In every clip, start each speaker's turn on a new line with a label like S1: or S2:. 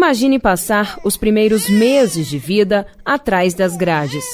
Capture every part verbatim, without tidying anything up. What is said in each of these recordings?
S1: Imagine passar os primeiros meses de vida atrás das grades.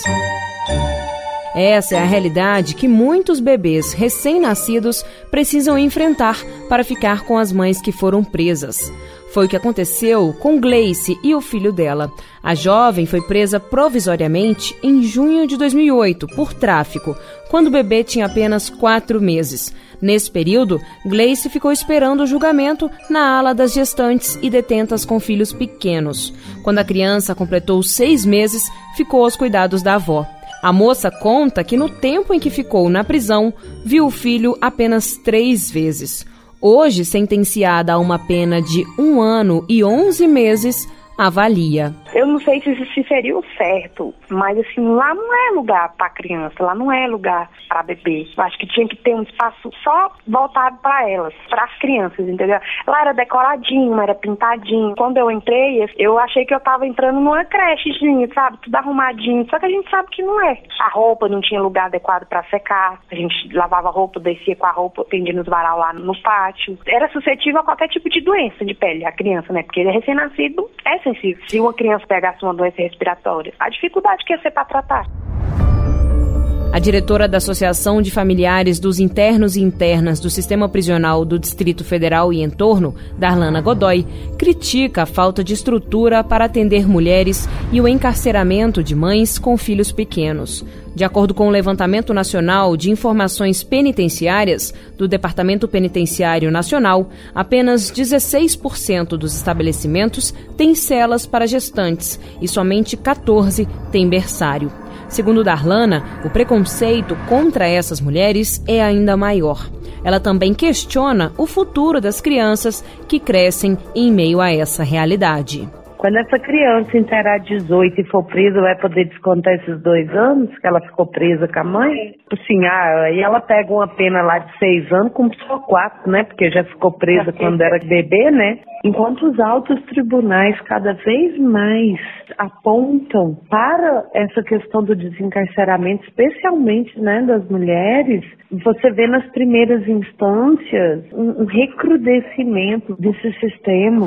S1: Essa é a realidade que muitos bebês recém-nascidos precisam enfrentar para ficar com as mães que foram presas. Foi o que aconteceu com Gleice e o filho dela. A jovem foi presa provisoriamente em junho de dois mil e oito por tráfico, quando o bebê tinha apenas quatro meses. Nesse período, Gleice ficou esperando o julgamento na ala das gestantes e detentas com filhos pequenos. Quando a criança completou seis meses, ficou aos cuidados da avó. A moça conta que no tempo em que ficou na prisão, viu o filho apenas três vezes. Hoje, sentenciada a uma pena de um ano e onze meses, avalia.
S2: Eu não sei se isso seria o certo, mas assim, lá não é lugar para criança, lá não é lugar para bebê. Eu acho que tinha que ter um espaço só voltado para elas, para as crianças, entendeu? Lá era decoradinho, era pintadinho. Quando eu entrei, eu achei que eu tava entrando numa crechezinha, sabe? Tudo arrumadinho, só que a gente sabe que não é. A roupa não tinha lugar adequado para secar, a gente lavava a roupa, descia com a roupa, pendia nos varal lá no pátio. Era suscetível a qualquer tipo de doença de pele, a criança, né? Porque ele é recém-nascido, é sensível. Se uma criança pegasse uma doença respiratória, a dificuldade que ia ser para tratar.
S1: A diretora da Associação de Familiares dos Internos e Internas do Sistema Prisional do Distrito Federal e entorno, Darlana Godoy, critica a falta de estrutura para atender mulheres e o encarceramento de mães com filhos pequenos. De acordo com o Levantamento Nacional de Informações Penitenciárias do Departamento Penitenciário Nacional, apenas dezesseis por cento dos estabelecimentos têm celas para gestantes e somente quatorze têm berçário. Segundo Darlana, o preconceito contra essas mulheres é ainda maior. Ela também questiona o futuro das crianças que crescem em meio a essa realidade.
S3: Quando essa criança inteirar dezoito e for presa, vai poder descontar esses dois anos que ela ficou presa com a mãe? Assim, ah, aí ela pega uma pena lá de seis anos, cumpre só quatro, né? Porque já ficou presa quando era bebê, né? Enquanto os altos tribunais cada vez mais apontam para essa questão do desencarceramento, especialmente, né, das mulheres, você vê nas primeiras instâncias um, um recrudescimento desse sistema.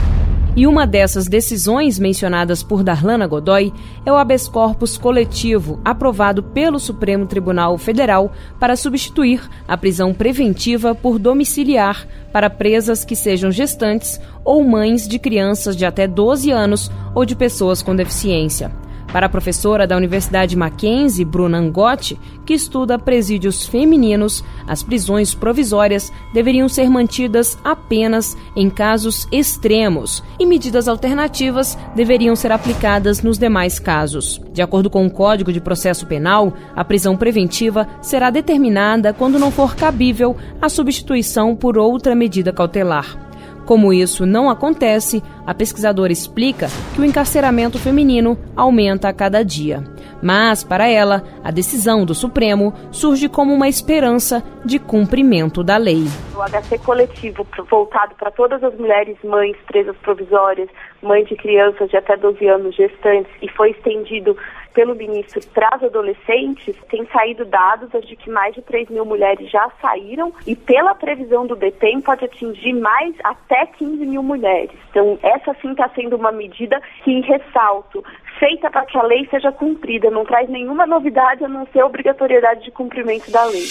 S1: E uma dessas decisões mencionadas por Darlana Godoy é o habeas corpus coletivo aprovado pelo Supremo Tribunal Federal para substituir a prisão preventiva por domiciliar para presas que sejam gestantes ou mães de crianças de até doze anos ou de pessoas com deficiência. Para a professora da Universidade Mackenzie, Bruna Angotti, que estuda presídios femininos, as prisões provisórias deveriam ser mantidas apenas em casos extremos e medidas alternativas deveriam ser aplicadas nos demais casos. De acordo com o Código de Processo Penal, a prisão preventiva será determinada quando não for cabível a substituição por outra medida cautelar. Como isso não acontece, a pesquisadora explica que o encarceramento feminino aumenta a cada dia. Mas, para ela, a decisão do Supremo surge como uma esperança de cumprimento da lei.
S2: O H C coletivo voltado para todas as mulheres mães presas provisórias, mães de crianças de até doze anos gestantes, e foi estendido pelo ministro para as adolescentes, tem saído dados de que mais de três mil mulheres já saíram e pela previsão do D P E M pode atingir mais até quinze mil mulheres. Então essa sim está sendo uma medida que, ressalto, feita para que a lei seja cumprida, não traz nenhuma novidade a não ser a obrigatoriedade de cumprimento da lei.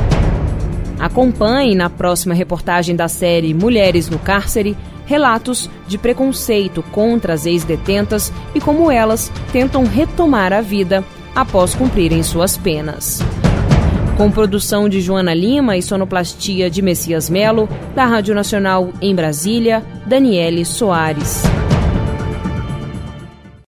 S1: Acompanhe na próxima reportagem da série Mulheres no Cárcere relatos de preconceito contra as ex-detentas e como elas tentam retomar a vida após cumprirem suas penas. Com produção de Joana Lima e sonoplastia de Messias Melo, da Rádio Nacional em Brasília, Daniele Soares.